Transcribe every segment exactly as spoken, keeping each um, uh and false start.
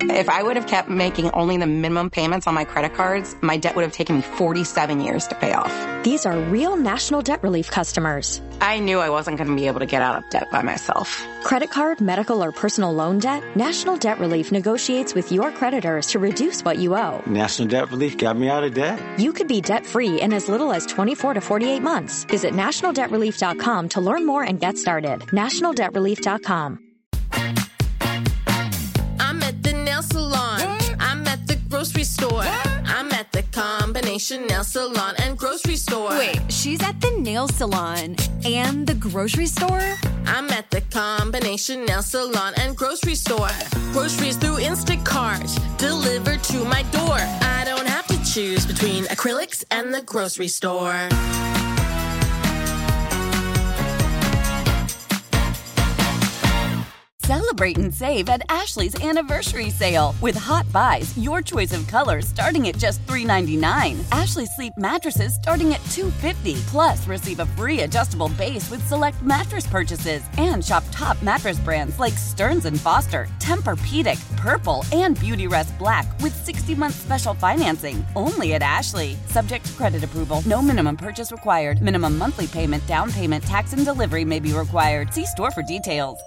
If I would have kept making only the minimum payments on my credit cards, my debt would have taken me forty-seven years to pay off. These are real National Debt Relief customers. I knew I wasn't going to be able to get out of debt by myself. Credit card, medical, or personal loan debt? National Debt Relief negotiates with your creditors to reduce what you owe. National Debt Relief got me out of debt. You could be debt-free in as little as twenty-four to forty-eight months. Visit national debt relief dot com to learn more and get started. national debt relief dot com. I'm at the nail salon. What? I'm at the grocery store. What? I'm at the combination nail salon and grocery store. Wait, she's at the nail salon and the grocery store? I'm at the combination nail salon and grocery store. Groceries through Instacart, delivered to my door. I don't have to choose between acrylics and the grocery store. Celebrate and save at Ashley's Anniversary Sale. With Hot Buys, your choice of colors starting at just three ninety-nine. Ashley Sleep mattresses starting at two fifty. Plus, receive a free adjustable base with select mattress purchases. And shop top mattress brands like Stearns and Foster, Tempur-Pedic, Purple, and Beautyrest Black with sixty-month special financing. Only at Ashley. Subject to credit approval. No minimum purchase required. Minimum monthly payment, down payment, tax, and delivery may be required. See store for details.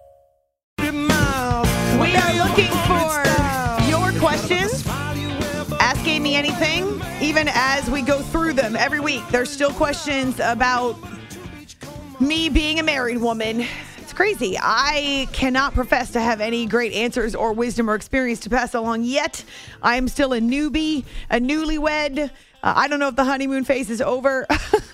We are looking for your questions. Ask Amy anything, even as we go through them every week. There's still questions about me being a married woman. It's crazy. I cannot profess to have any great answers or wisdom or experience to pass along yet. I am still a newbie, a newlywed. Uh, I don't know if the honeymoon phase is over.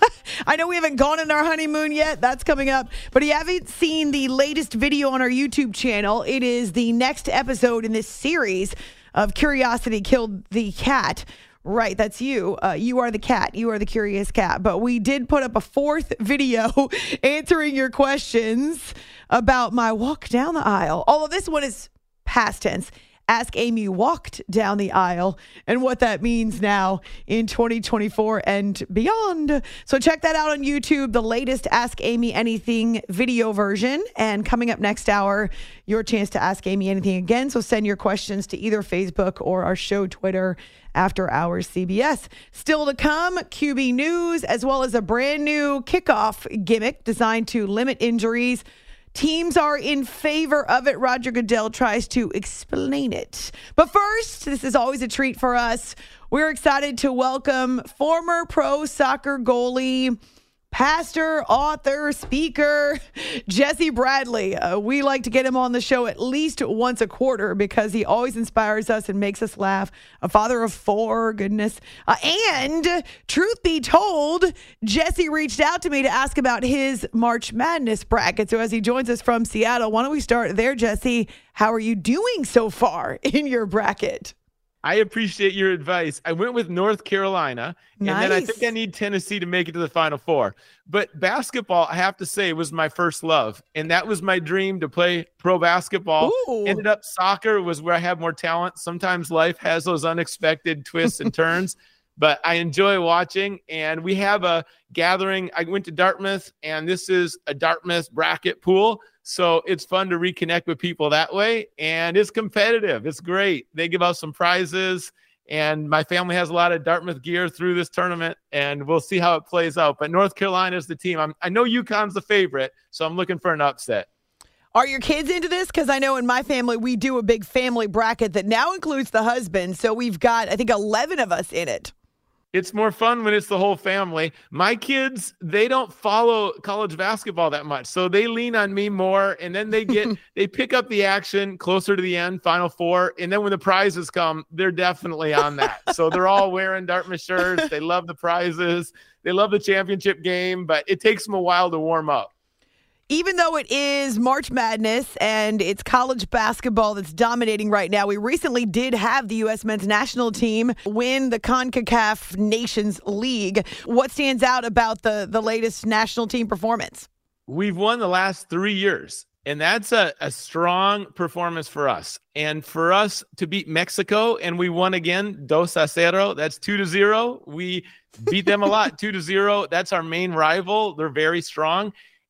I know we haven't gone on our honeymoon yet. That's coming up. But if you haven't seen the latest video on our YouTube channel, it is the next episode in this series of Curiosity Killed the Cat. Right, that's you. Uh, you are the cat. You are the curious cat. But we did put up a fourth video answering your questions about my walk down the aisle. Although this one is past tense. Ask Amy walked down the aisle and what that means now in twenty twenty-four and beyond. So check that out on YouTube, the latest Ask Amy Anything video version. And coming up next hour, your chance to ask Amy anything again. So send your questions to either Facebook or our show Twitter, After Hours C B S. Still to come, Q B News, as well as a brand new kickoff gimmick designed to limit injuries. Teams are in favor of it. Roger Goodell tries to explain it. But first, this is always a treat for us. We're excited to welcome former pro soccer goalie, pastor, author, speaker, Jesse Bradley. Uh, we like to get him on the show at least once a quarter because he always inspires us and makes us laugh. A father of four, goodness. Uh, and truth be told, Jesse reached out to me to ask about his March Madness bracket. So as he joins us from Seattle, why don't we start there, Jesse? How are you doing so far in your bracket? I appreciate your advice. I went with North Carolina, nice. And then I think I need Tennessee to make it to the Final Four. But basketball, I have to say, was my first love. And that was my dream, to play pro basketball. Ooh. Ended up soccer was where I have more talent. Sometimes life has those unexpected twists and turns. But I enjoy watching, and we have a gathering. I went to Dartmouth, and this is a Dartmouth bracket pool. So it's fun to reconnect with people that way, and it's competitive. It's great. They give out some prizes, and my family has a lot of Dartmouth gear through this tournament, and we'll see how it plays out. But North Carolina is the team. I'm, I know UConn's the favorite, so I'm looking for an upset. Are your kids into this? Because I know in my family, we do a big family bracket that now includes the husband. So we've got, I think, eleven of us in it. It's more fun when it's the whole family. My kids, they don't follow college basketball that much, so they lean on me more, and then they get they pick up the action closer to the end, Final Four, and then when the prizes come, they're definitely on that. So they're all wearing Dartmouth shirts. They love the prizes. They love the championship game, but it takes them a while to warm up. Even though it is March Madness and it's college basketball that's dominating right now, we recently did have the U S men's national team win the CONCACAF Nations League. What stands out about the, the latest national team performance? We've won the last three years, and that's a, a strong performance for us. And for us to beat Mexico, and we won again, dos a cero, that's two to zero. We beat them a lot, two to zero. That's our main rival. They're very strong.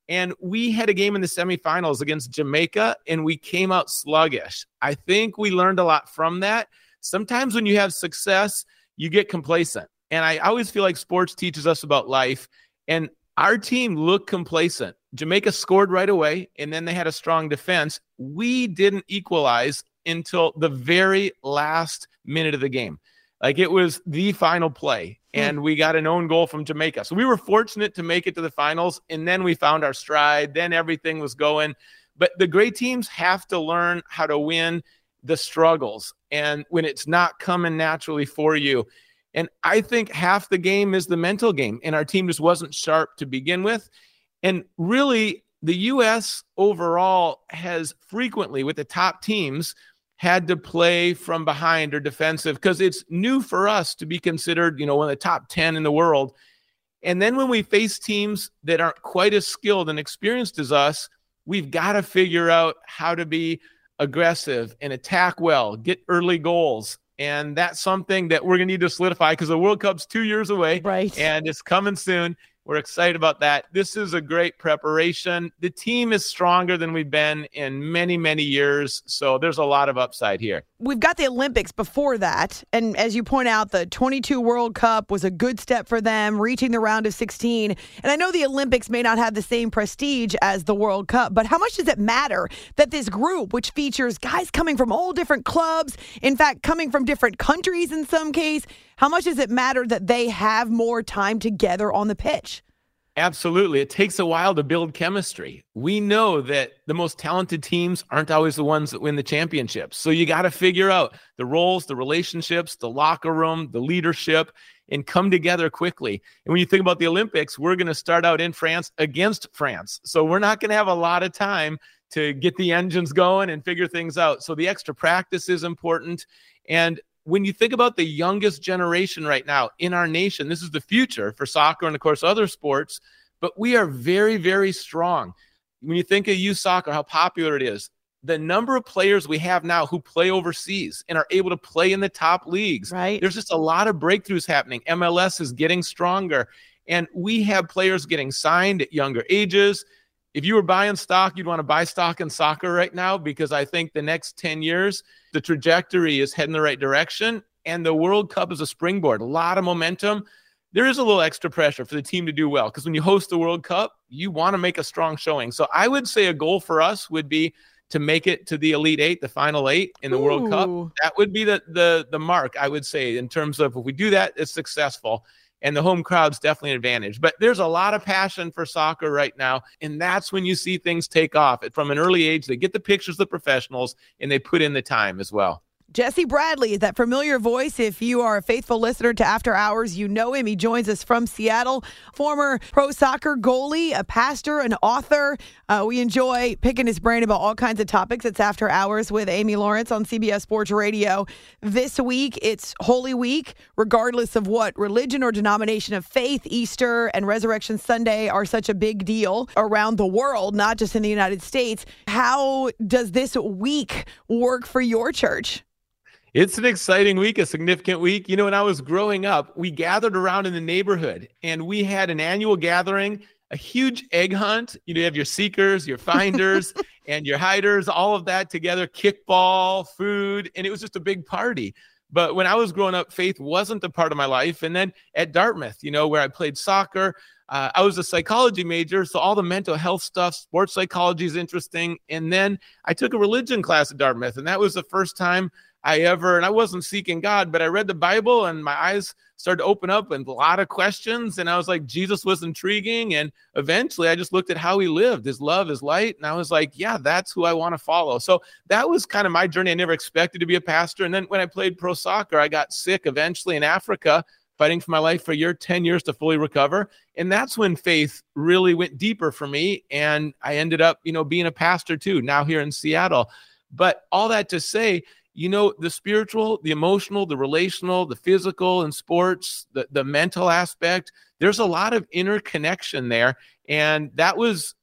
And we had a game in the semifinals against Jamaica, and we came out sluggish. I think we learned a lot from that. Sometimes when you have success, you get complacent. And I always feel like sports teaches us about life. And our team looked complacent. Jamaica scored right away, and then they had a strong defense. We didn't equalize until the very last minute of the game. Like, it was the final play, and we got an own goal from Jamaica. So we were fortunate to make it to the finals, and then we found our stride. Then everything was going. But the great teams have to learn how to win the struggles and when it's not coming naturally for you. And I think half the game is the mental game, and our team just wasn't sharp to begin with. And really, the U S overall has frequently, with the top teams, had to play from behind or defensive because it's new for us to be considered, you know, one of the top ten in the world. And then when we face teams that aren't quite as skilled and experienced as us, we've got to figure out how to be aggressive and attack well, get early goals. And that's something that we're going to need to solidify because the World Cup's two years away, right? And it's coming soon. We're excited about that. This is a great preparation. The team is stronger than we've been in many, many years. So there's a lot of upside here. We've got the Olympics before that. And as you point out, the twenty-two World Cup was a good step for them, reaching the round of sixteen. And I know the Olympics may not have the same prestige as the World Cup, but how much does it matter that this group, which features guys coming from all different clubs, in fact, coming from different countries in some case, how much does it matter that they have more time together on the pitch? Absolutely. It takes a while to build chemistry. We know that the most talented teams aren't always the ones that win the championships. So you got to figure out the roles, the relationships, the locker room, the leadership, and come together quickly. And when you think about the Olympics, we're going to start out in France against France. So we're not going to have a lot of time to get the engines going and figure things out. So the extra practice is important. And when you think about the youngest generation right now in our nation, this is the future for soccer and, of course, other sports, but we are very, very strong. When you think of youth soccer, how popular it is, the number of players we have now who play overseas and are able to play in the top leagues, right? There's just a lot of breakthroughs happening. M L S is getting stronger, and we have players getting signed at younger ages. If you were buying stock, you'd want to buy stock in soccer right now because I think the next ten years, the trajectory is heading the right direction, and the World Cup is a springboard. A lot of momentum. There is a little extra pressure for the team to do well because when you host the World Cup, you want to make a strong showing. So I would say a goal for us would be to make it to the Elite Eight, the Final Eight in the Ooh. World Cup. That would be the, the, the mark, I would say, in terms of if we do that, it's successful. And the home crowd's definitely an advantage. But there's a lot of passion for soccer right now, and that's when you see things take off. From an early age, they get the pictures of the professionals, and they put in the time as well. Jesse Bradley is that familiar voice. If you are a faithful listener to After Hours, you know him. He joins us from Seattle. Former pro soccer goalie, a pastor, an author. Uh, we enjoy picking his brain about all kinds of topics. It's After Hours with Amy Lawrence on C B S Sports Radio. This week, it's Holy Week. Regardless of what religion or denomination of faith, Easter and Resurrection Sunday are such a big deal around the world, not just in the United States. How does this week work for your church? It's an exciting week, a significant week. You know, when I was growing up, we gathered around in the neighborhood and we had an annual gathering, a huge egg hunt. You know, you have your seekers, your finders, and your hiders, all of that together, kickball, food, and it was just a big party. But when I was growing up, faith wasn't a part of my life. And then at Dartmouth, you know, where I played soccer, uh, I was a psychology major. So all the mental health stuff, sports psychology is interesting. And then I took a religion class at Dartmouth, and that was the first time I ever, and I wasn't seeking God, but I read the Bible and my eyes started to open up and a lot of questions. And I was like, Jesus was intriguing. And eventually I just looked at how he lived, his love, his light. And I was like, yeah, that's who I want to follow. So that was kind of my journey. I never expected to be a pastor. And then when I played pro soccer, I got sick eventually in Africa, fighting for my life for a year, ten years to fully recover. And that's when faith really went deeper for me. And I ended up, you know, being a pastor too, now here in Seattle. But all that to say, you know, the spiritual, the emotional, the relational, the physical in sports, the, the mental aspect, there's a lot of interconnection there. And that was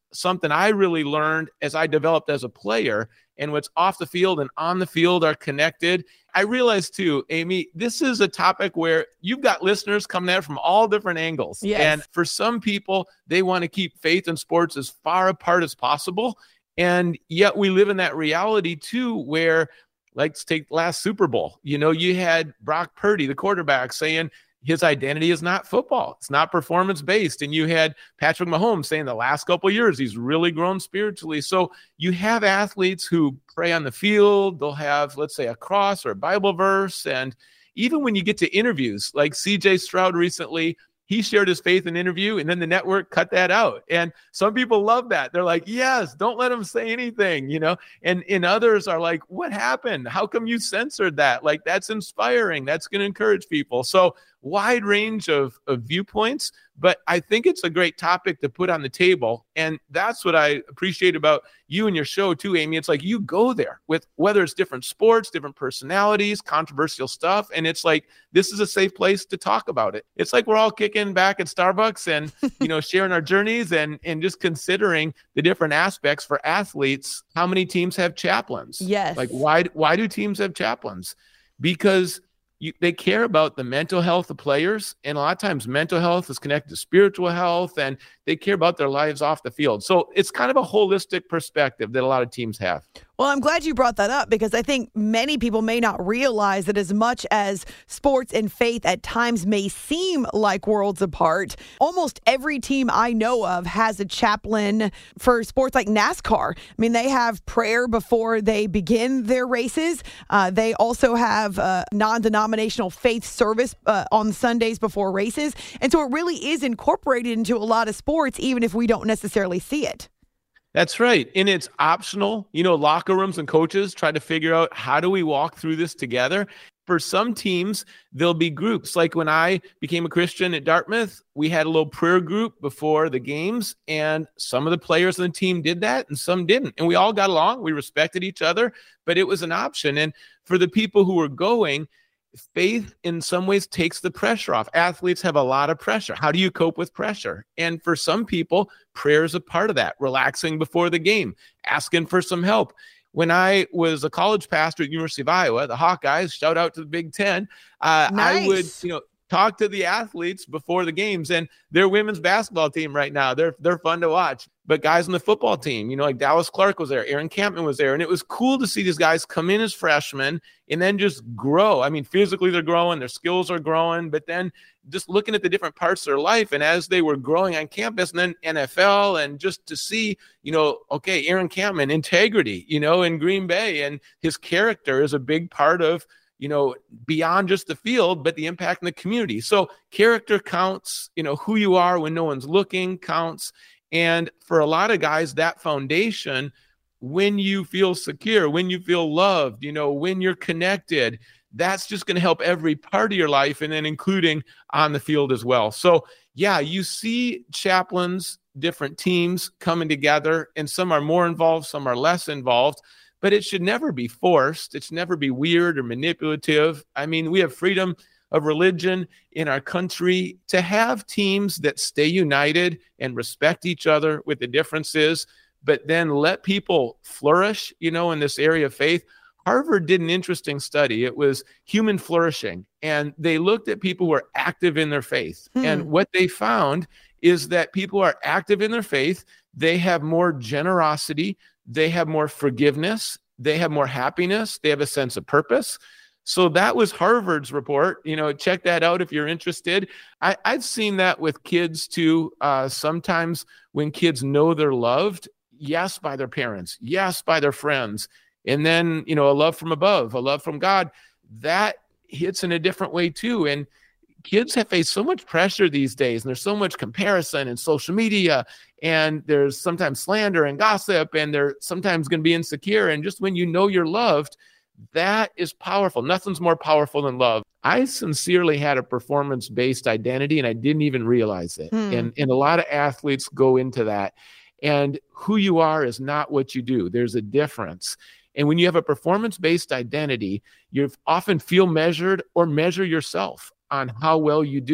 something I really learned as I developed as a player, and what's off the field and on the field are connected. I realized too, Amy, this is a topic where you've got listeners coming at it from all different angles. Yes. And for some people, they want to keep faith and sports as far apart as possible. And yet we live in that reality too, where, like, let's take last Super Bowl. You know, you had Brock Purdy, the quarterback, saying his identity is not football. It's not performance-based. And you had Patrick Mahomes saying the last couple of years, he's really grown spiritually. So you have athletes who pray on the field. They'll have, let's say, a cross or a Bible verse. And even when you get to interviews, like C J Stroud recently, he shared his faith in an interview, and then the network cut that out. And some people love that. They're like, yes, don't let him say anything, you know? And, and others are like, what happened? How come you censored that? Like, that's inspiring. That's going to encourage people. So wide range of, of viewpoints, but I think it's a great topic to put on the table. And that's what I appreciate about you and your show too, Amy. It's like you go there with whether it's different sports, different personalities, controversial stuff. And it's like, this is a safe place to talk about it. It's like we're all kicking back at Starbucks and, you know, sharing our journeys and, and just considering the different aspects for athletes. How many teams have chaplains? Yes. Like why, why do teams have chaplains? Because You, they care about the mental health of players, and a lot of times mental health is connected to spiritual health, and they care about their lives off the field. So it's kind of a holistic perspective that a lot of teams have. Well, I'm glad you brought that up because I think many people may not realize that as much as sports and faith at times may seem like worlds apart, almost every team I know of has a chaplain for sports like NASCAR. I mean, they have prayer before they begin their races. Uh, they also have a non-denominational faith service uh, on Sundays before races. And so it really is incorporated into a lot of sports, even if we don't necessarily see it. That's right. And it's optional. You know, locker rooms and coaches try to figure out, how do we walk through this together? For some teams, there'll be groups. Like when I became a Christian at Dartmouth, we had a little prayer group before the games, and some of the players on the team did that and some didn't. And we all got along. We respected each other, but it was an option. And for the people who were going, faith in some ways takes the pressure off. Athletes have a lot of pressure. How do you cope with pressure? And for some people, prayer is a part of that. Relaxing before the game, asking for some help. When I was a college pastor at University of Iowa, the Hawkeyes, shout out to the Big Ten, uh, nice. I would, you know, talk to the athletes before the games, and their women's basketball team right now, they're they're fun to watch. But guys on the football team, you know, like Dallas Clark was there, Aaron Campman was there, and it was cool to see these guys come in as freshmen and then just grow. I mean, physically they're growing, their skills are growing, but then just looking at the different parts of their life, and as they were growing on campus, and then N F L, and just to see, you know, okay, Aaron Campman, integrity, you know, in Green Bay, and his character is a big part of, you know, beyond just the field, but the impact in the community. So character counts, you know, who you are when no one's looking counts. And for a lot of guys, that foundation, when you feel secure, when you feel loved, you know, when you're connected, that's just going to help every part of your life, and then including on the field as well. So yeah, you see chaplains, different teams coming together, and some are more involved, some are less involved. But it should never be forced. It should never be weird or manipulative. I mean, we have freedom of religion in our country. To have teams that stay united and respect each other with the differences, but then let people flourish, you know, in this area of faith. Harvard did an interesting study. It was human flourishing, and they looked at people who are active in their faith. Hmm. And what they found is that people who are active in their faith, they have more generosity, they have more forgiveness, they have more happiness, they have a sense of purpose. So that was Harvard's report. You know, check that out if you're interested. I, I've seen that with kids too. Uh, sometimes when kids know they're loved, yes, by their parents, yes, by their friends, and then, you know, a love from above, a love from God, that hits in a different way too. And kids have faced so much pressure these days, and there's so much comparison and social media, and there's sometimes slander and gossip, and they're sometimes going to be insecure. And just when you know you're loved, that is powerful. Nothing's more powerful than love. I sincerely had a performance-based identity, and I didn't even realize it. Hmm. And, and a lot of athletes go into that. And who you are is not what you do. There's a difference. And when you have a performance-based identity, you often feel measured or measure yourself on how well you do.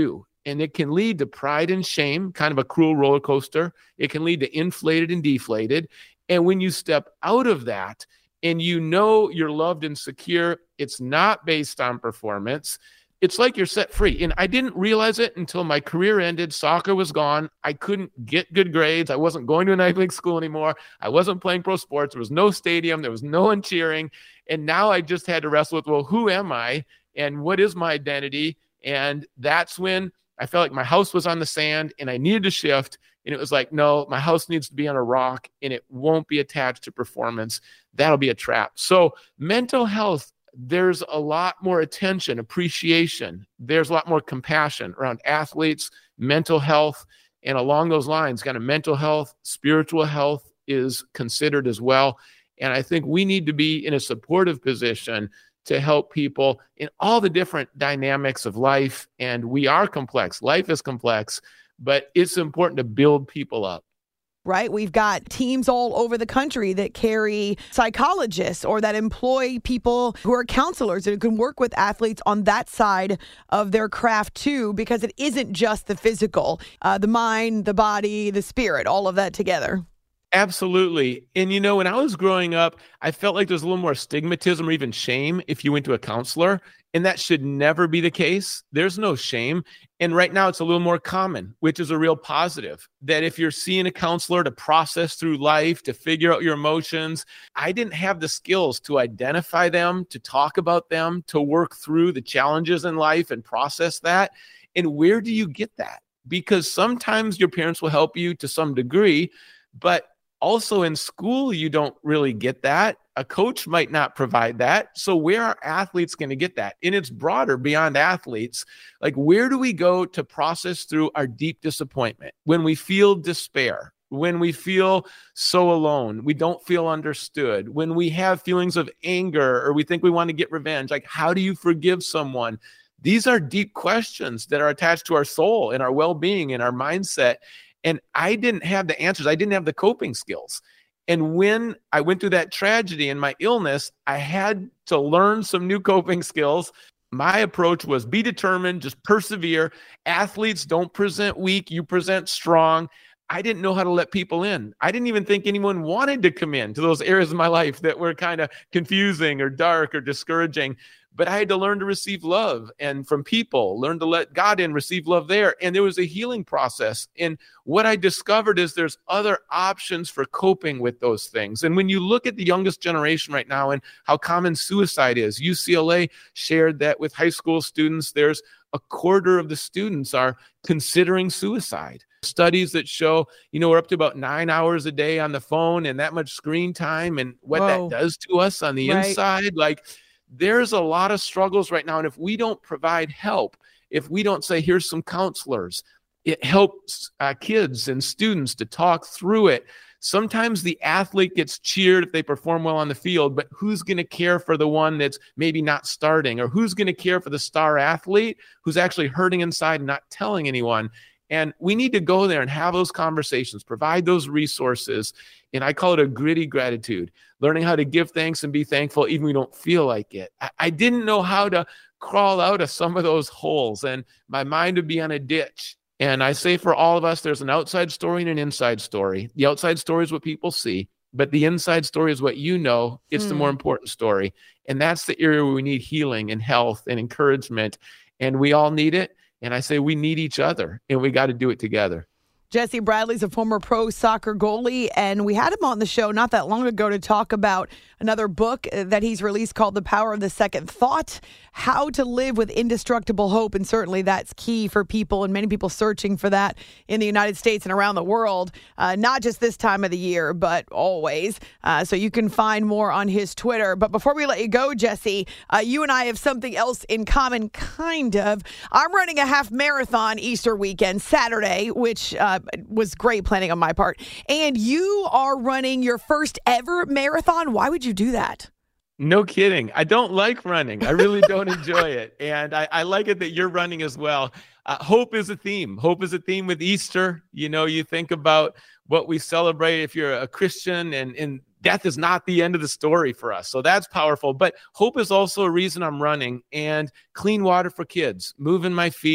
and it can lead to pride and shame, kind of a cruel roller coaster. It can lead to inflated and deflated. And when you step out of that and you know you're loved and secure, it's not based on performance. It's like you're set free. And I didn't realize it until my career ended. Soccer was gone. I couldn't get good grades. I wasn't going to an Ivy League school anymore. I wasn't playing pro sports. There was no stadium. There was no one cheering. And now I just had to wrestle with, well, who am I? And what is my identity? And that's when I felt like my house was on the sand and I needed to shift. And it was like, no, my house needs to be on a rock and it won't be attached to performance. That'll be a trap. So mental health, there's a lot more attention, appreciation. There's a lot more compassion around athletes, mental health, and along those lines, kind of mental health, spiritual health is considered as well. And I think we need to be in a supportive position to help people in all the different dynamics of life. And we are complex. Life is complex, but it's important to build people up. Right? We've got teams all over the country that carry psychologists or that employ people who are counselors and can work with athletes on that side of their craft too, because it isn't just the physical, uh, the mind, the body, the spirit, all of that together. Absolutely. And, you know, when I was growing up, I felt like there's a little more stigmatism or even shame if you went to a counselor, and that should never be the case. There's no shame. And right now it's a little more common, which is a real positive, that if you're seeing a counselor to process through life, to figure out your emotions, I didn't have the skills to identify them, to talk about them, to work through the challenges in life and process that. And where do you get that? Because sometimes your parents will help you to some degree, but also in school, you don't really get that. A coach might not provide that. So where are athletes going to get that? And it's broader beyond athletes. Like, where do we go to process through our deep disappointment? When we feel despair, when we feel so alone, we don't feel understood, when we have feelings of anger or we think we want to get revenge, like, how do you forgive someone? These are deep questions that are attached to our soul and our well-being and our mindset. And I didn't have the answers. I didn't have the coping skills. And when I went through that tragedy and my illness, I had to learn some new coping skills. My approach was be determined, just persevere. Athletes don't present weak, you present strong. I didn't know how to let people in. I didn't even think anyone wanted to come in to those areas of my life that were kind of confusing or dark or discouraging. But I had to learn to receive love and from people, learn to let God in, receive love there. And there was a healing process. And what I discovered is there's other options for coping with those things. And when you look at the youngest generation right now and how common suicide is, U C L A shared that with high school students, there's a quarter of the students are considering suicide. Studies that show, you know, we're up to about nine hours a day on the phone and that much screen time and what Whoa. that does to us on the Right. inside. Like, there's a lot of struggles right now. And if we don't provide help, if we don't say, here's some counselors, it helps uh, kids and students to talk through it. Sometimes the athlete gets cheered if they perform well on the field, but who's going to care for the one that's maybe not starting? Or who's going to care for the star athlete who's actually hurting inside and not telling anyone? And we need to go there and have those conversations, provide those resources. And I call it a gritty gratitude, learning how to give thanks and be thankful even when we don't feel like it. I, I didn't know how to crawl out of some of those holes, and my mind would be on a ditch. And I say for all of us, there's an outside story and an inside story. The outside story is what people see, but the inside story is what you know. It's hmm. the more important story. And that's the area where we need healing and health and encouragement. And we all need it. And I say we need each other, and we got to do it together. Jesse Bradley's a former pro soccer goalie, and we had him on the show not that long ago to talk about another book that he's released called The Power of the Second Thought, How to Live with Indestructible Hope. And certainly that's key for people and many people searching for that in the United States and around the world, uh, not just this time of the year, but always. Uh, so you can find more on his Twitter. But before we let you go, Jesse, uh, you and I have something else in common, kind of. I'm running a half marathon Easter weekend, Saturday, which uh, was great planning on my part. And you are running your first ever marathon. Why would you do that? No kidding. I don't like running. I really don't enjoy it. And I, I like it that you're running as well. Uh, hope is a theme. Hope is a theme with Easter. You know, you think about what we celebrate if you're a Christian, and, and death is not the end of the story for us. So that's powerful. But hope is also a reason I'm running. And clean water for kids, moving my feet,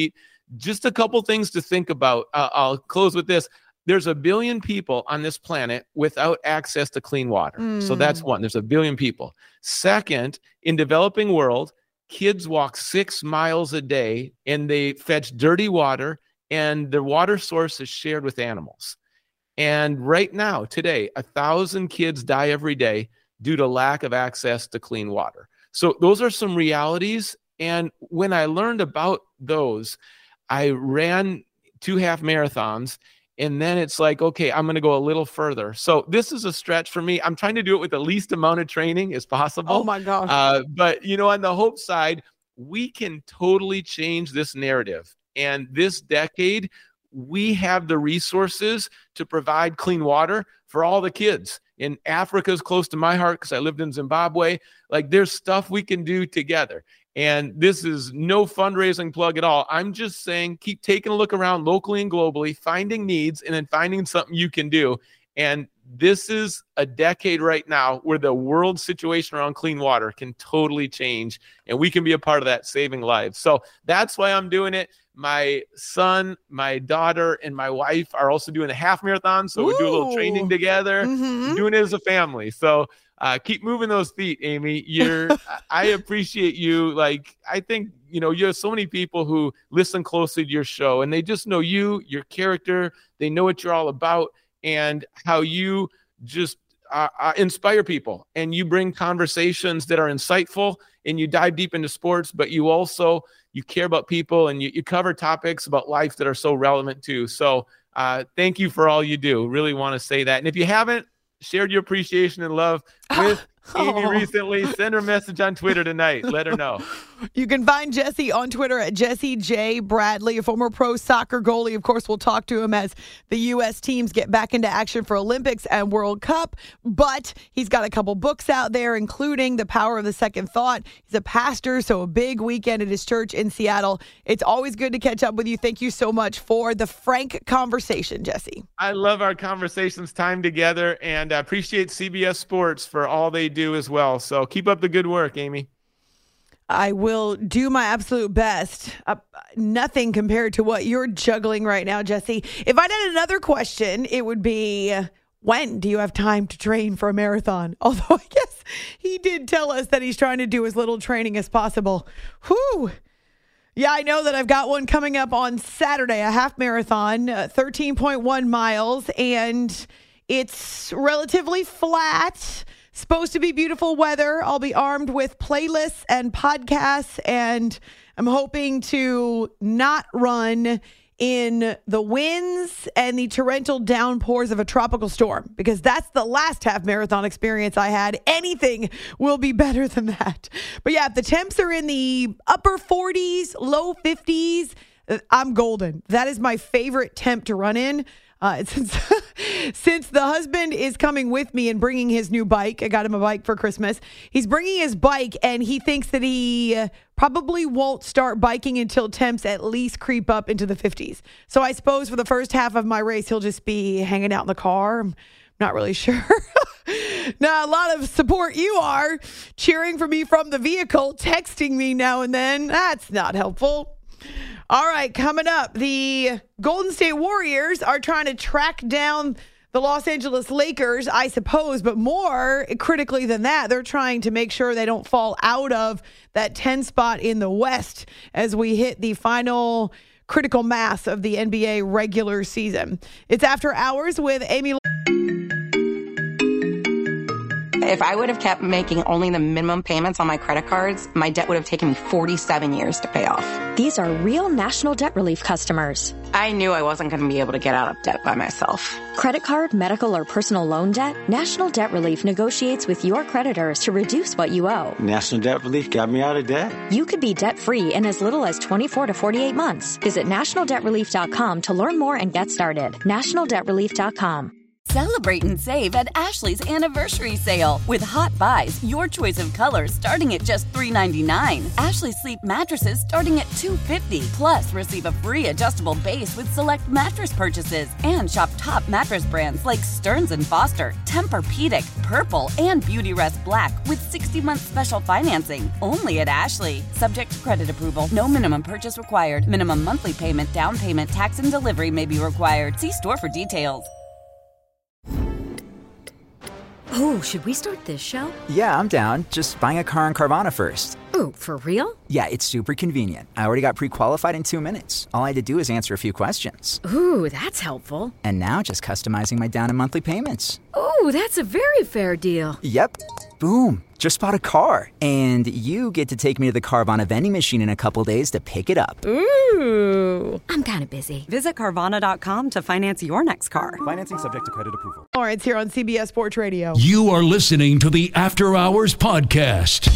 just a couple things to think about. Uh, I'll close with this. There's a billion people on this planet without access to clean water. Mm. So that's one. There's a billion people. Second, in developing world, kids walk six miles a day and they fetch dirty water, and the water source is shared with animals. And right now, today, a thousand kids die every day due to lack of access to clean water. So those are some realities. And when I learned about those, I ran two half marathons. And then it's like, okay, I'm going to go a little further. So this is a stretch for me. I'm trying to do it with the least amount of training as possible. Oh, my gosh. Uh, but, you know, on the hope side, we can totally change this narrative. And this decade, we have the resources to provide clean water for all the kids. And Africa is close to my heart because I lived in Zimbabwe. Like, there's stuff we can do together. And this is no fundraising plug at all. I'm just saying, keep taking a look around locally and globally, finding needs, and then finding something you can do. And this is a decade right now where the world situation around clean water can totally change, and we can be a part of that, saving lives. So that's why I'm doing it. My son, my daughter, and my wife are also doing a half marathon. So Ooh. we do a little training together, mm-hmm. doing it as a family. So uh, keep moving those feet, Amy. You're, I appreciate you. Like, I think, you know, you have so many people who listen closely to your show, and they just know you, your character. They know what you're all about and how you just uh, uh, inspire people. And you bring conversations that are insightful, and you dive deep into sports, but you also, you care about people, and you, you cover topics about life that are so relevant too. So uh, thank you for all you do. Really want to say that. And if you haven't shared your appreciation and love with Amy oh. recently, send her a message on Twitter tonight. Let her know. You can find Jesse on Twitter at Jesse J. Bradley, a former pro soccer goalie. Of course, we'll talk to him as the U S teams get back into action for Olympics and World Cup. But he's got a couple books out there, including The Power of the Second Thought. He's a pastor, so a big weekend at his church in Seattle. It's always good to catch up with you. Thank you so much for the frank conversation, Jesse. I love our conversations, time together, and I appreciate C B S Sports for all they do as well. So keep up the good work, Amy. I will do my absolute best. Uh, nothing compared to what you're juggling right now, Jesse. If I had another question, it would be, when do you have time to train for a marathon? Although I guess he did tell us that he's trying to do as little training as possible. Whew. Yeah, I know that I've got one coming up on Saturday, a half marathon, uh, thirteen point one miles, and it's relatively flat. Supposed to be beautiful weather. I'll be armed with playlists and podcasts, and I'm hoping to not run in the winds and the torrential downpours of a tropical storm, because that's the last half marathon experience I had. Anything will be better than that. But yeah, if the temps are in the upper forties, low fifties, I'm golden. That is my favorite temp to run in. Uh, since, since the husband is coming with me and bringing his new bike, I got him a bike for Christmas. He's bringing his bike, and he thinks that he uh, probably won't start biking until temps at least creep up into the fifties. So I suppose for the first half of my race, he'll just be hanging out in the car. I'm not really sure. Now, a lot of support you are cheering for me from the vehicle, texting me now and then. That's not helpful. All right, coming up, the Golden State Warriors are trying to track down the Los Angeles Lakers, I suppose, but more critically than that, they're trying to make sure they don't fall out of that ten spot in the West as we hit the final critical mass of the N B A regular season. It's After Hours with Amy. If I would have kept making only the minimum payments on my credit cards, my debt would have taken me forty-seven years to pay off. These are real National Debt Relief customers. I knew I wasn't going to be able to get out of debt by myself. Credit card, medical, or personal loan debt? National Debt Relief negotiates with your creditors to reduce what you owe. National Debt Relief got me out of debt. You could be debt-free in as little as twenty-four to forty-eight months. Visit national debt relief dot com to learn more and get started. national debt relief dot com. Celebrate and save at Ashley's Anniversary Sale. With Hot Buys, your choice of colors starting at just three ninety-nine. Ashley Sleep mattresses starting at two fifty. Plus, receive a free adjustable base with select mattress purchases. And shop top mattress brands like Stearns and Foster, Tempur-Pedic, Purple, and Beautyrest Black with sixty-month special financing. Only at Ashley. Subject to credit approval. No minimum purchase required. Minimum monthly payment, down payment, tax, and delivery may be required. See store for details. Oh, should we start this show? Yeah, I'm down. Just buying a car on Carvana first. Ooh, for real? Yeah, it's super convenient. I already got pre-qualified in two minutes. All I had to do is answer a few questions. Ooh, that's helpful. And now just customizing my down and monthly payments. Ooh, that's a very fair deal. Yep. Boom. Just bought a car. And you get to take me to the Carvana vending machine in a couple days to pick it up. Ooh. I'm kind of busy. Visit Carvana dot com to finance your next car. Financing subject to credit approval. All right, it's here on C B S Sports Radio. You are listening to the After Hours Podcast.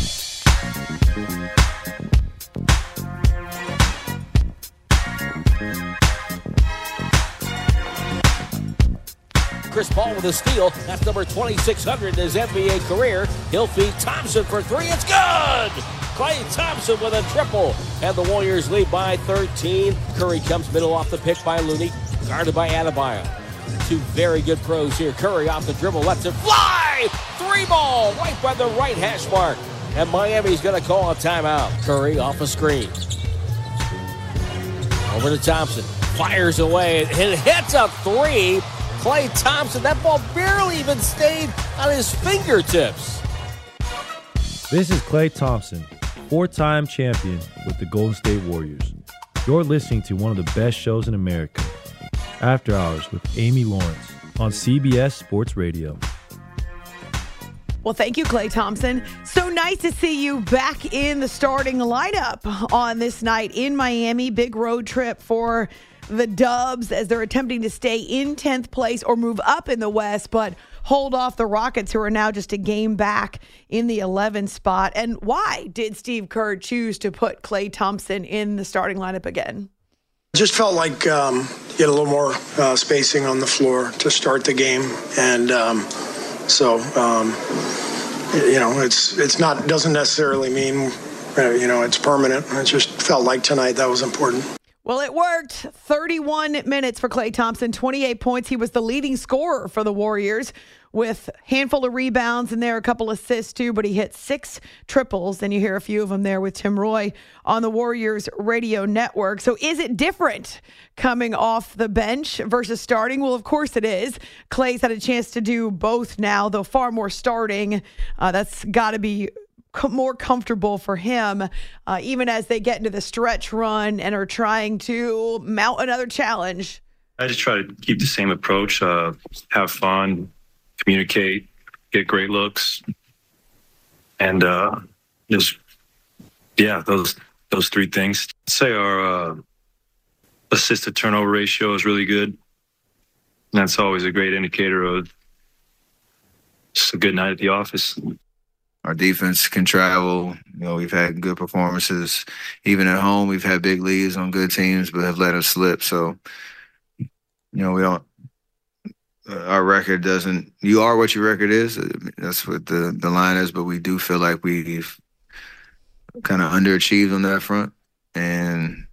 Chris Paul with a steal. That's number twenty-six hundred in his N B A career. He'll feed Thompson for three. It's good! Klay Thompson with a triple. And the Warriors lead by thirteen. Curry comes middle off the pick by Looney. Guarded by Adebayo. Two very good pros here. Curry off the dribble. Lets it fly! Three ball right by the right hash mark. And Miami's going to call a timeout. Curry off a screen. Over to Thompson. Fires away. It hits a three. Klay Thompson, that ball barely even stayed on his fingertips. This is Klay Thompson, four-time champion with the Golden State Warriors. You're listening to one of the best shows in America, After Hours with Amy Lawrence on C B S Sports Radio. Well, thank you, Klay Thompson. So nice to see you back in the starting lineup on this night in Miami. Big road trip for the Dubs as they're attempting to stay in tenth place or move up in the West, but hold off the Rockets, who are now just a game back in the eleventh spot. And why did Steve Kerr choose to put Klay Thompson in the starting lineup again? Just felt like um, you had a little more uh, spacing on the floor to start the game, and um, so um, you know it's it's not doesn't necessarily mean uh, you know it's permanent. It just felt like tonight that was important. Well, it worked. thirty-one minutes for Klay Thompson, twenty-eight points. He was the leading scorer for the Warriors with a handful of rebounds and there, a couple assists too, but he hit six triples, and you hear a few of them there with Tim Roy on the Warriors radio network. So is it different coming off the bench versus starting? Well, of course it is. Klay's had a chance to do both now, though far more starting. Uh, that's got to be more comfortable for him, uh, even as they get into the stretch run and are trying to mount another challenge. I just try to keep the same approach, uh, have fun, communicate, get great looks, and uh, just, yeah, those those three things. I'd say our uh, assist to turnover ratio is really good. And that's always a great indicator of just a good night at the office. Our defense can travel. You know, we've had good performances. Even at home, we've had big leads on good teams, but have let them slip. So, you know, we don't uh, – our record doesn't – you are what your record is. That's what the, the line is, but we do feel like we've kind of underachieved on that front. And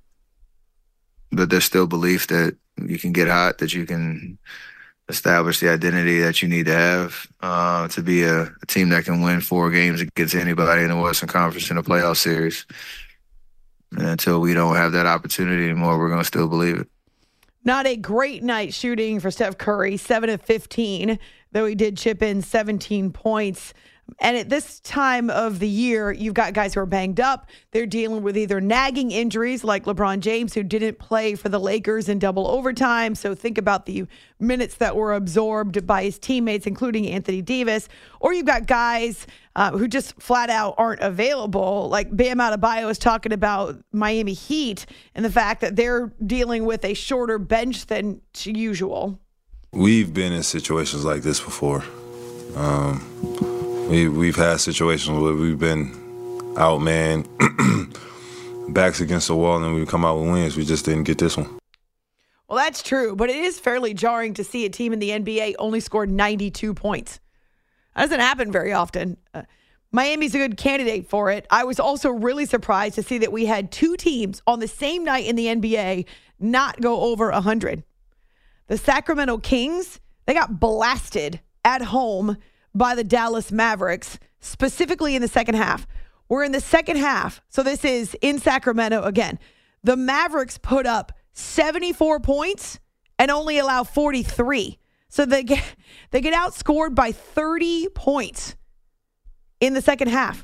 – but there's still belief that you can get hot, that you can – establish the identity that you need to have uh, to be a, a team that can win four games against anybody in the Western Conference in a playoff series. And until we don't have that opportunity anymore, we're going to still believe it. Not a great night shooting for Steph Curry, seven of fifteen, though he did chip in seventeen points. And at this time of the year, you've got guys who are banged up. They're dealing with either nagging injuries like LeBron James, who didn't play for the Lakers in double overtime. So think about the minutes that were absorbed by his teammates, including Anthony Davis. Or you've got guys uh, who just flat out aren't available. Like Bam Adebayo is talking about Miami Heat and the fact that they're dealing with a shorter bench than usual. We've been in situations like this before. Um We, we've had situations where we've been outmanned, backs against the wall, and we come out with wins. We just didn't get this one. Well, that's true, but it is fairly jarring to see a team in the N B A only score ninety-two points. That doesn't happen very often. Uh, Miami's a good candidate for it. I was also really surprised to see that we had two teams on the same night in the N B A not go over one hundred. The Sacramento Kings, they got blasted at home by the Dallas Mavericks, specifically in the second half. We're in the second half, so this is in Sacramento again. The Mavericks put up seventy-four points and only allow forty-three. So they get they get outscored by thirty points in the second half.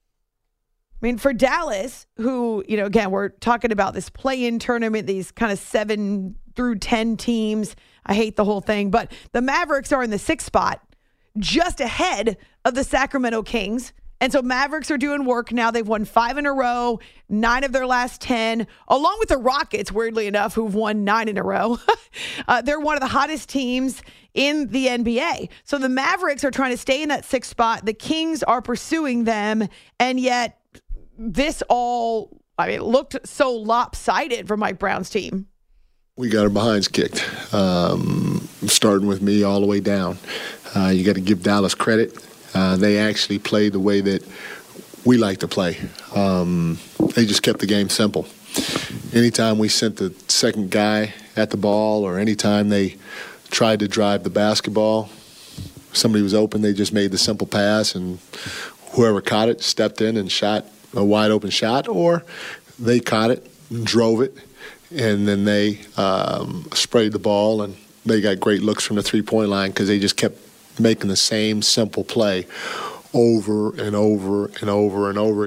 I mean, for Dallas, who, you know, again, we're talking about this play-in tournament, these kind of seven through ten teams. I hate the whole thing, but the Mavericks are in the sixth spot, just ahead of the Sacramento Kings. And so Mavericks are doing work now. They've won five in a row, nine of their last ten, along with the Rockets, weirdly enough, who've won nine in a row. uh, they're one of the hottest teams in the N B A. So the Mavericks are trying to stay in that sixth spot. The Kings are pursuing them. And yet this all, I mean, it looked so lopsided for Mike Brown's team. We got our behinds kicked, um, starting with me all the way down. Uh, you got to give Dallas credit. Uh, they actually played the way that we like to play. Um, they just kept the game simple. Anytime we sent the second guy at the ball or anytime they tried to drive the basketball, somebody was open, they just made the simple pass, and whoever caught it stepped in and shot a wide open shot, or they caught it and drove it, and then they um, sprayed the ball, and they got great looks from the three-point line because they just kept making the same simple play over and over and over and over.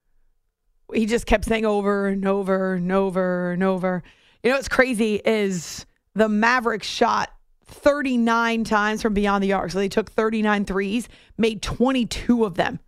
He just kept saying over and over and over and over. You know what's crazy is the Mavericks shot thirty-nine times from beyond the arc. So they took thirty-nine threes, made twenty-two of them.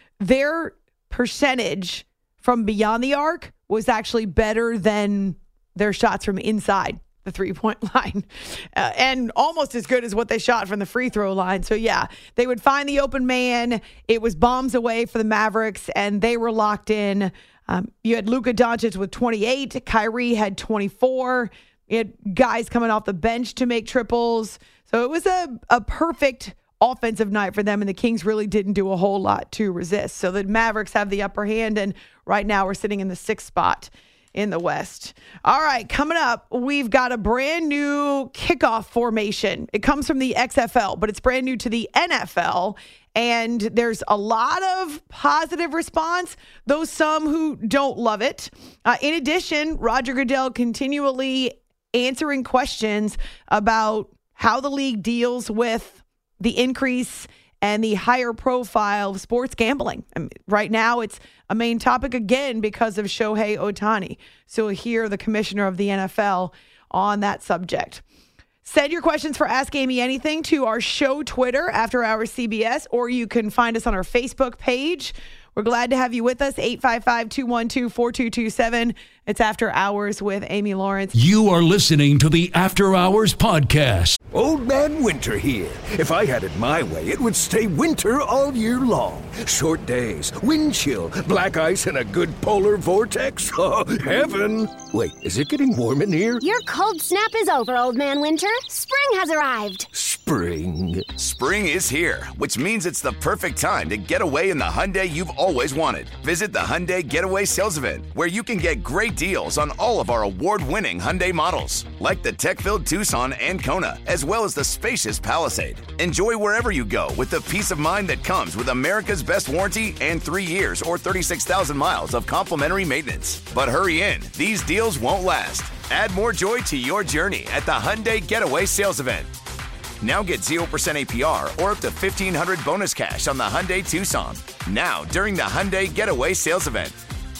Their percentage from beyond the arc was actually better than their shots from inside the three-point line, uh, and almost as good as what they shot from the free throw line. So, yeah, they would find the open man. It was bombs away for the Mavericks, and they were locked in. Um, you had Luka Doncic with twenty-eight. Kyrie had twenty-four. You had guys coming off the bench to make triples. So it was a, a perfect offensive night for them, and the Kings really didn't do a whole lot to resist. So the Mavericks have the upper hand, and right now we're sitting in the sixth spot in the West. All right, coming up, we've got a brand new kickoff formation. It comes from the X F L, but it's brand new to the N F L, and there's a lot of positive response, though some who don't love it. Uh, in addition, Roger Goodell continually answering questions about how the league deals with the increase and the higher profile of sports gambling. I mean, right now, it's a main topic again because of Shohei Ohtani. So we'll hear the commissioner of the N F L on that subject. Send your questions for Ask Amy Anything to our show Twitter, After Hours C B S, or you can find us on our Facebook page. We're glad to have you with us, eight five five, two one two, four two two seven. It's After Hours with Amy Lawrence. You are listening to the After Hours podcast. Old Man Winter here. If I had it my way, it would stay winter all year long. Short days, wind chill, black ice, and a good polar vortex. Oh, heaven. Wait, is it getting warm in here? Your cold snap is over, Old Man Winter. Spring has arrived. Spring. Spring is here, which means it's the perfect time to get away in the Hyundai you've always wanted. Visit the Hyundai Getaway Sales Event, where you can get great deals on all of our award-winning Hyundai models, like the tech-filled Tucson and Kona, as well as the spacious Palisade. Enjoy wherever you go with the peace of mind that comes with America's best warranty and three years or thirty-six thousand miles of complimentary maintenance. But hurry in, these deals won't last. Add more joy to your journey at the Hyundai Getaway Sales Event. Now get zero percent A P R or up to fifteen hundred dollars bonus cash on the Hyundai Tucson. Now, during the Hyundai Getaway Sales Event.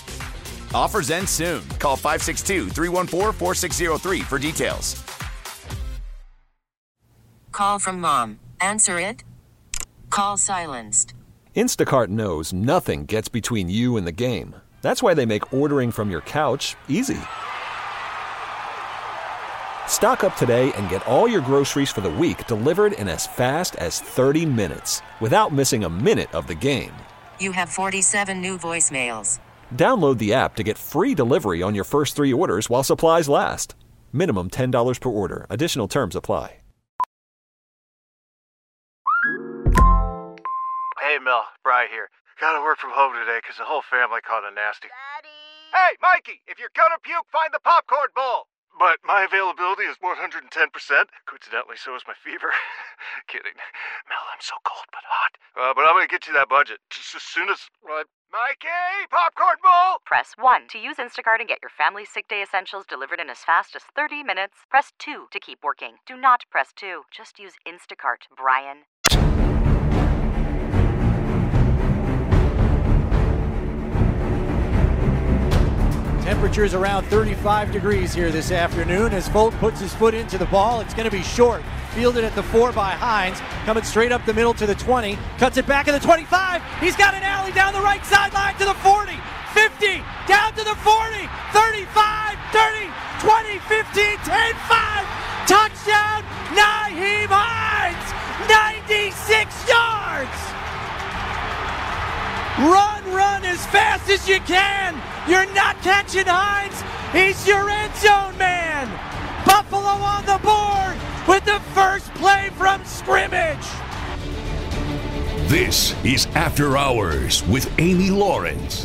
Offers end soon. Call five six two, three one four, four six zero three for details. Call from mom. Answer it. Call silenced. Instacart knows nothing gets between you and the game. That's why they make ordering from your couch easy. Stock up today and get all your groceries for the week delivered in as fast as thirty minutes without missing a minute of the game. You have forty-seven new voicemails. Download the app to get free delivery on your first three orders while supplies last. Minimum ten dollars per order. Additional terms apply. Hey, Mel. Bri here. Gotta work from home today because the whole family caught a nasty. Daddy! Hey, Mikey! If you're gonna puke, find the popcorn bowl! But my availability is one hundred ten percent. Coincidentally, so is my fever. Kidding. Mel, I'm so cold but hot. Uh, but I'm gonna get you that budget just as soon as... Uh, Mikey! Popcorn bowl! Press one to use Instacart and get your family sick day essentials delivered in as fast as thirty minutes. Press two to keep working. Do not press two. Just use Instacart, Brian. Temperatures around thirty-five degrees here this afternoon as Volt puts his foot into the ball. It's going to be short. Fielded at the four by Hines. Coming straight up the middle to the twenty. Cuts it back at the twenty-five. He's got an alley down the right sideline to the forty. fifty. Down to the forty. thirty-five. thirty. twenty. fifteen. ten. five. Touchdown. Nyheim Hines. ninety-six yards. Run, run as fast as you can. You're not catching Hines. He's your end zone man. Buffalo on the board with the first play from scrimmage. This is After Hours with Amy Lawrence.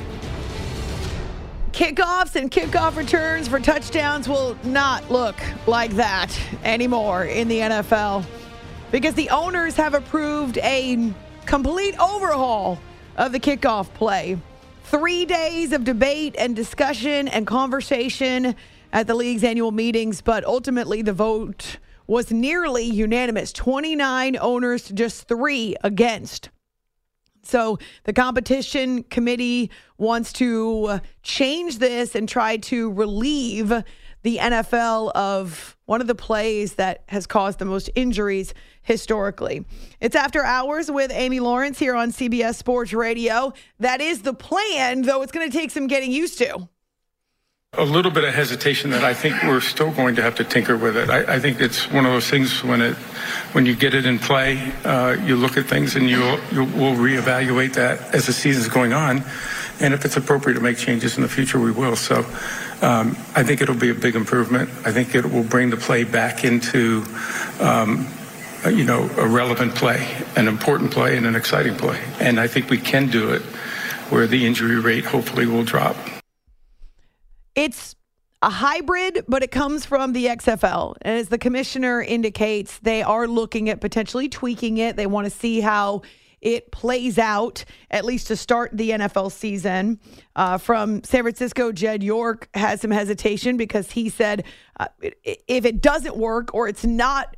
Kickoffs and kickoff returns for touchdowns will not look like that anymore in the N F L because the owners have approved a complete overhaul of the kickoff play. Three days of debate and discussion and conversation at the league's annual meetings, but ultimately the vote was nearly unanimous. twenty-nine owners to just three against. So the competition committee wants to change this and try to relieve the N F L of one of the plays that has caused the most injuries historically. It's After Hours with Amy Lawrence here on C B S Sports Radio. That is the plan, though it's going to take some getting used to. A little bit of hesitation that I think we're still going to have to tinker with it. I, I think it's one of those things when it, when you get it in play, uh, you look at things and you'll, you will reevaluate that as the season's going on. And if it's appropriate to make changes in the future, we will. So um, I think it'll be a big improvement. I think it will bring the play back into, um, you know, a relevant play, an important play, and an exciting play. And I think we can do it where the injury rate hopefully will drop. It's a hybrid, but it comes from the X F L. And as the commissioner indicates, they are looking at potentially tweaking it. They want to see how it plays out, at least to start the N F L season. Uh, from San Francisco, Jed York has some hesitation because he said uh, if it doesn't work or it's not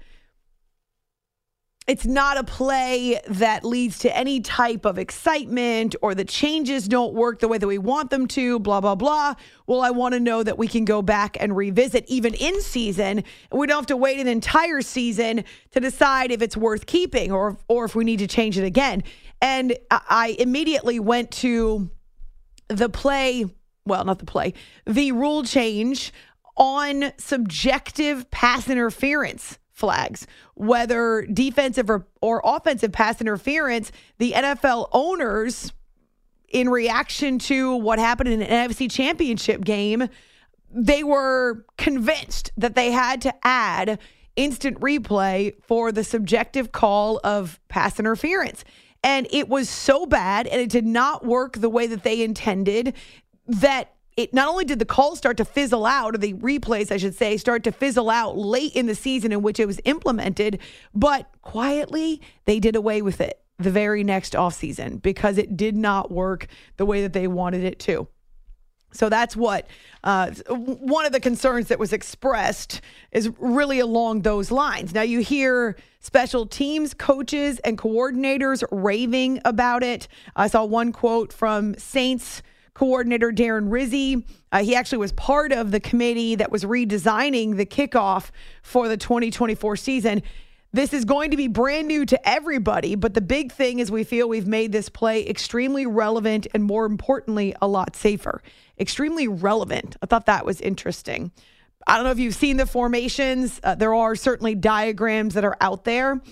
It's not a play that leads to any type of excitement or the changes don't work the way that we want them to, blah, blah, blah. Well, I want to know that we can go back and revisit even in season. We don't have to wait an entire season to decide if it's worth keeping or, or if we need to change it again. And I immediately went to the play, well, not the play, the rule change on subjective pass interference flags, whether defensive or, or offensive pass interference. The N F L owners, in reaction to what happened in an N F C championship game, they were convinced that they had to add instant replay for the subjective call of pass interference. And it was so bad and it did not work the way that they intended that it not only did the call start to fizzle out, or the replays, I should say, start to fizzle out late in the season in which it was implemented, but quietly they did away with it the very next offseason because it did not work the way that they wanted it to. So that's what uh, one of the concerns that was expressed is really along those lines. Now you hear special teams coaches and coordinators raving about it. I saw one quote from Saints coordinator Darren Rizzi. Uh, he actually was part of the committee that was redesigning the kickoff for the twenty twenty-four season. This is going to be brand new to everybody, but the big thing is we feel we've made this play extremely relevant and, more importantly, a lot safer. Extremely relevant. I thought that was interesting. I don't know if you've seen the formations. Uh, there are certainly diagrams that are out there.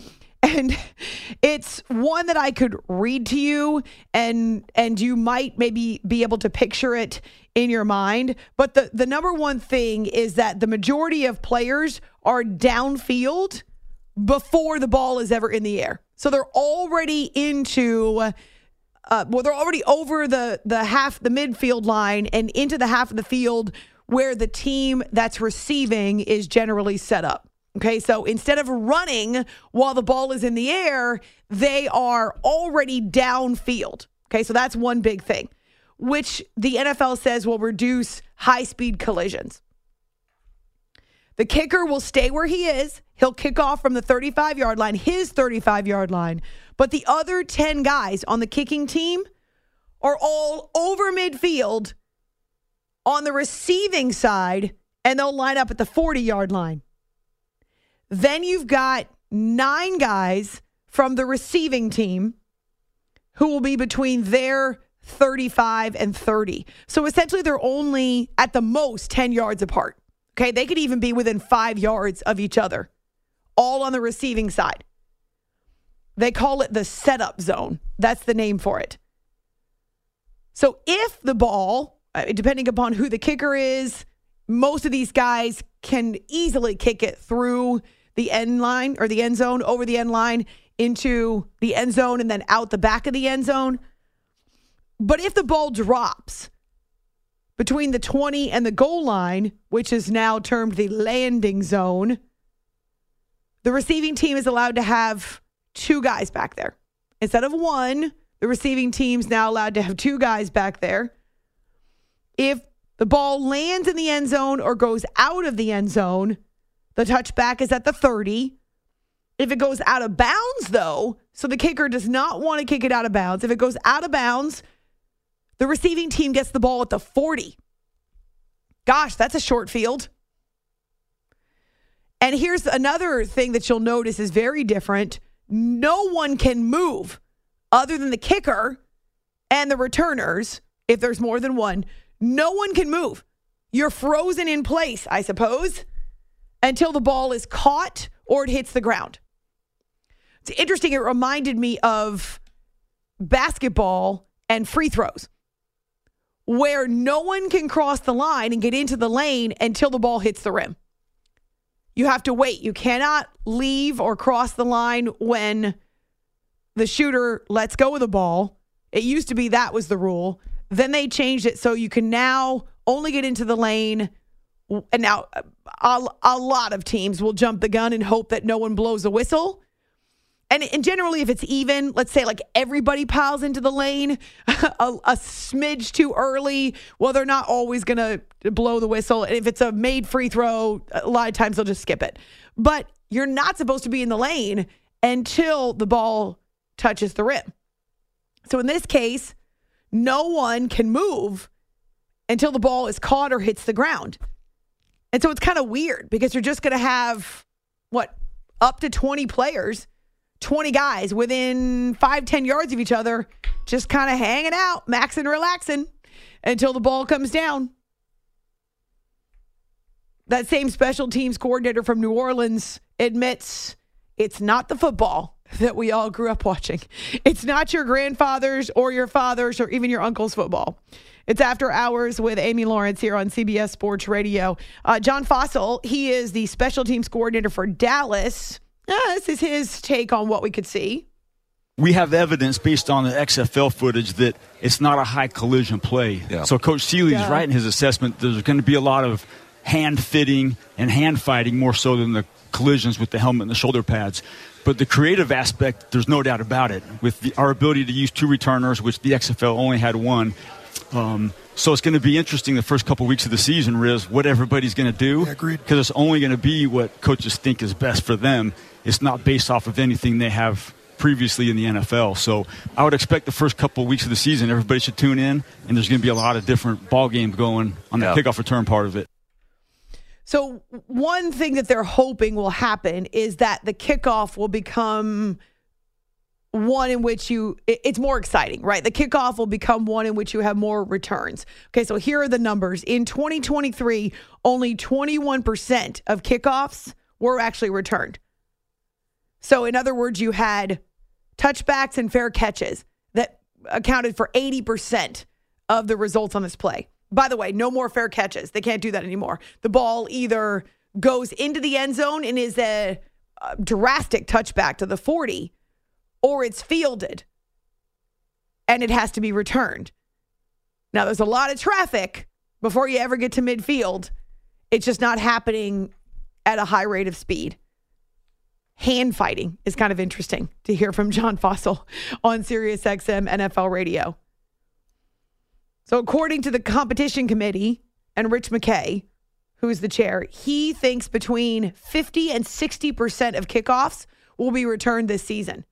And it's one that I could read to you, and and you might maybe be able to picture it in your mind. But the, the number one thing is that the majority of players are downfield before the ball is ever in the air. So they're already into, uh, well, they're already over the, the half, the midfield line and into the half of the field where the team that's receiving is generally set up. Okay, so instead of running while the ball is in the air, they are already downfield. Okay, so that's one big thing, which the N F L says will reduce high-speed collisions. The kicker will stay where he is. He'll kick off from the thirty-five-yard line, his thirty-five-yard line. But the other ten guys on the kicking team are all over midfield on the receiving side, and they'll line up at the forty-yard line. Then you've got nine guys from the receiving team who will be between their thirty-five and thirty. So essentially they're only at the most ten yards apart. Okay, they could even be within five yards of each other, all on the receiving side. They call it the setup zone. That's the name for it. So if the ball, depending upon who the kicker is, most of these guys can easily kick it through the end line or the end zone, over the end line, into the end zone, and then out the back of the end zone. But if the ball drops between the twenty and the goal line, which is now termed the landing zone, the receiving team is allowed to have two guys back there. Instead of one, the receiving team's now allowed to have two guys back there. If the ball lands in the end zone or goes out of the end zone, the touchback is at the thirty. If it goes out of bounds, though, so the kicker does not want to kick it out of bounds. If it goes out of bounds, the receiving team gets the ball at the forty. Gosh, that's a short field. And here's another thing that you'll notice is very different. No one can move other than the kicker and the returners, if there's more than one. No one can move. You're frozen in place, I suppose, until the ball is caught or it hits the ground. It's interesting. It reminded me of basketball and free throws, where no one can cross the line and get into the lane until the ball hits the rim. You have to wait. You cannot leave or cross the line when the shooter lets go of the ball. It used to be that was the rule. Then they changed it so you can now only get into the lane. And now a, a lot of teams will jump the gun and hope that no one blows a whistle. And, and generally, if it's even, let's say like everybody piles into the lane a, a smidge too early, well, they're not always going to blow the whistle. And if it's a made free throw, a lot of times they'll just skip it. But you're not supposed to be in the lane until the ball touches the rim. So in this case, no one can move until the ball is caught or hits the ground. And so it's kind of weird because you're just going to have, what, up to twenty players, twenty guys within five, ten yards of each other, just kind of hanging out, maxing, relaxing until the ball comes down. That same special teams coordinator from New Orleans admits it's not the football that we all grew up watching. It's not your grandfather's or your father's or even your uncle's football. It's After Hours with Amy Lawrence here on C B S Sports Radio. Uh, John Fossil, he is the special teams coordinator for Dallas. Uh, this is his take on what we could see. We have evidence based on the X F L footage that it's not a high collision play. Yeah. So Coach Seeley's yeah. right in his assessment. There's going to be a lot of hand fitting and hand fighting more so than the collisions with the helmet and the shoulder pads. But the creative aspect, there's no doubt about it. With the, our ability to use two returners, which the X F L only had one. Um, so it's going to be interesting the first couple weeks of the season, Riz, what everybody's going to do. Because it's only going to be what coaches think is best for them. It's not based off of anything they have previously in the N F L. So I would expect the first couple of weeks of the season, everybody should tune in, and there's going to be a lot of different ball games going on the yeah. kickoff return part of it. So one thing that they're hoping will happen is that the kickoff will become one in which you, it's more exciting, right? The kickoff will become one in which you have more returns. Okay, so here are the numbers. In twenty twenty-three, only twenty-one percent of kickoffs were actually returned. So in other words, you had touchbacks and fair catches that accounted for eighty percent of the results on this play. By the way, no more fair catches. They can't do that anymore. The ball either goes into the end zone and is a, a drastic touchback to the forty, or it's fielded and it has to be returned. Now, there's a lot of traffic before you ever get to midfield. It's just not happening at a high rate of speed. Hand fighting is kind of interesting to hear from John Fossil on Sirius X M N F L Radio. So according to the competition committee and Rich McKay, who is the chair, he thinks between fifty and sixty percent of kickoffs will be returned this season.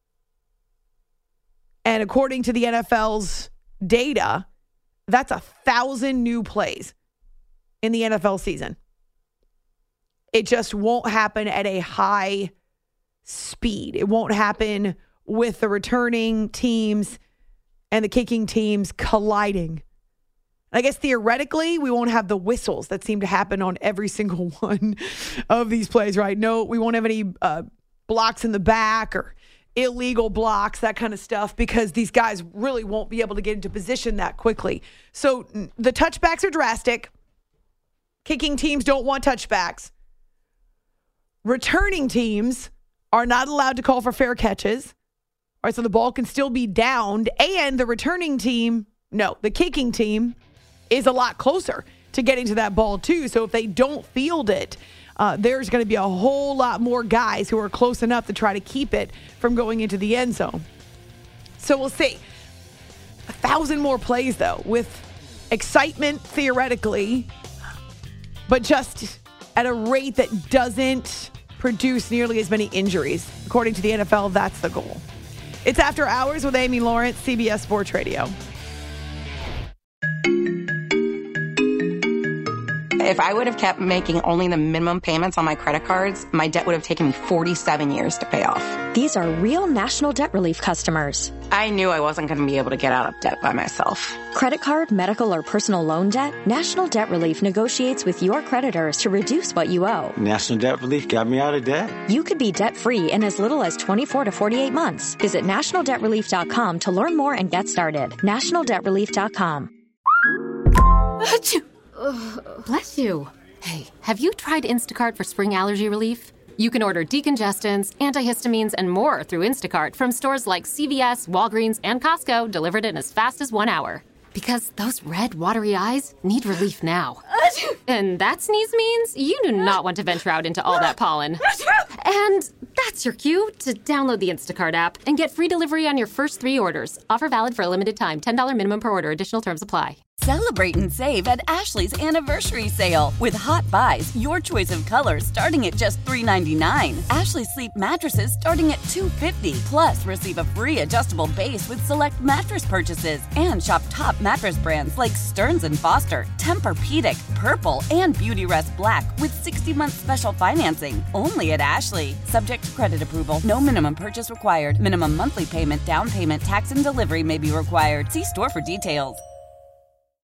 And according to the N F L's data, that's a thousand new plays in the N F L season. It just won't happen at a high speed. It won't happen with the returning teams and the kicking teams colliding. I guess theoretically, we won't have the whistles that seem to happen on every single one of these plays, right? No, we won't have any uh, blocks in the back or illegal blocks, that kind of stuff, because these guys really won't be able to get into position that quickly. So the touchbacks are drastic. Kicking teams don't want touchbacks. Returning teams are not allowed to call for fair catches. All right, so the ball can still be downed, and the returning team, no, the kicking team is a lot closer to getting to that ball too. So if they don't field it, uh, there's going to be a whole lot more guys who are close enough to try to keep it from going into the end zone. So we'll see. A thousand more plays, though, with excitement theoretically, but just at a rate that doesn't produce nearly as many injuries. According to the N F L, that's the goal. It's After Hours with Amy Lawrence, C B S Sports Radio. If I would have kept making only the minimum payments on my credit cards, my debt would have taken me forty-seven years to pay off. These are real National Debt Relief customers. I knew I wasn't going to be able to get out of debt by myself. Credit card, medical, or personal loan debt? National Debt Relief negotiates with your creditors to reduce what you owe. National Debt Relief got me out of debt. You could be debt-free in as little as twenty-four to forty-eight months. Visit national debt relief dot com to learn more and get started. national debt relief dot com. Bless you. Hey, have you tried Instacart for spring allergy relief? You can order decongestants, antihistamines, and more through Instacart from stores like C V S, Walgreens, and Costco, delivered in as fast as one hour. Because those red, watery eyes need relief now. And that sneeze means you do not want to venture out into all that pollen. And that's your cue to download the Instacart app and get free delivery on your first three orders. Offer valid for a limited time. ten dollars minimum per order. Additional terms apply. Celebrate and save at Ashley's Anniversary Sale. With Hot Buys, your choice of colors starting at just three ninety-nine. Ashley Sleep mattresses starting at two fifty. Plus, receive a free adjustable base with select mattress purchases. And shop top mattress brands like Stearns and Foster, Tempur-Pedic, Purple, and Beautyrest Black with sixty month special financing. Only at Ashley. Subject to credit approval. No minimum purchase required. Minimum monthly payment, down payment, tax, and delivery may be required. See store for details.